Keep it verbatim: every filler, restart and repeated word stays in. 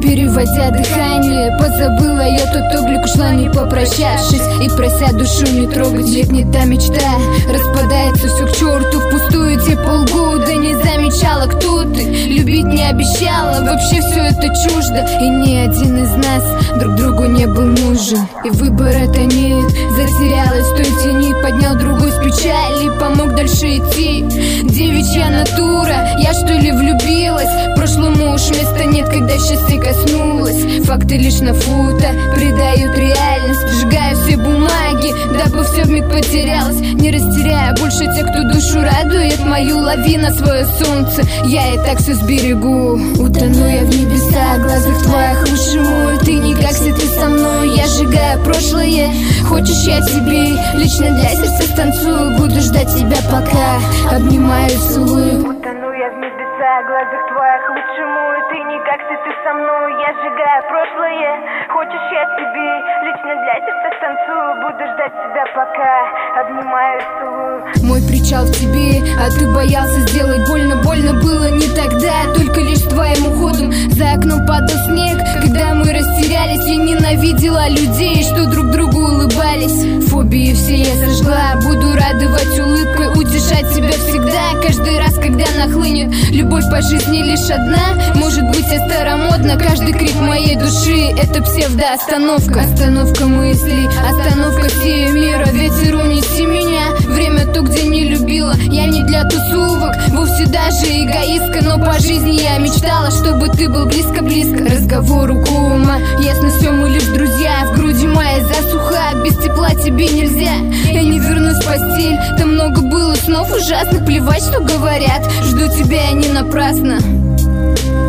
переводя дыхание. Позабыла я тот облик, ушла не попрощавшись, и прося душу не трогать. Ведь не та мечта, распадается все к черту впустую. Те полгода не замечала, кто ты, любить не обещала. Вообще все это чуждо, и ни один из нас друг другу не был нужен. И выбора-то нет, затерялась в той тени. Поднял другой с печали, помог дальше идти. Девичья натура, я что ли влюбилась? Прошлому уж места нет, когда счастье коснулась. Факты лишь на фото придают реальность. Сжигаю все бумаги, дабы все вмиг потерялось. Не растеряя больше тех, кто душу радует. Мою лавина, свое солнце, я и так все сберегу. Утону я в небеса, в глазах твоих лучше мой. Ты никак, если ты со мной, я сжигаю прошлое. Хочешь, я тебе лично для сердца станцую. Буду ждать тебя, пока обнимаю, целую. Утону я в небеса, в глазах твоих лучше мой. Ты никак, если ты со мной, я сжигаю прошлое. Хочешь, я тебе лично для сердца станцую. Буду ждать тебя, пока обнимаю, целую. Мой причал в тебе, а ты боялся сделать больно. Больно было не тогда, только лишь твоим уходом. За окном падал снег, когда мы растерялись. Я ненавидела людей, что друг другу улыбались. Фобии все я сожгла, буду радовать улыбкой, утешать тебя всегда. Каждый раз, когда нахлынет любовь по жизни лишь одна. Может быть, я старомодна, каждый крик моей души — это псевдоостановка. Остановка мыслей, остановка всего мира. Ветер унеси меня, время то, где не любила. Я не для тусовок, вовсе даже эгоистка. Но по жизни я мечтала, чтобы ты был близко-близко. Разговор у кома, ясно все, мы лишь друзья. В груди моя засуха, без тепла тебе нельзя. Я не вернусь в постель, там много было снов ужасных. Плевать, что говорят, жду тебя я не напрасно.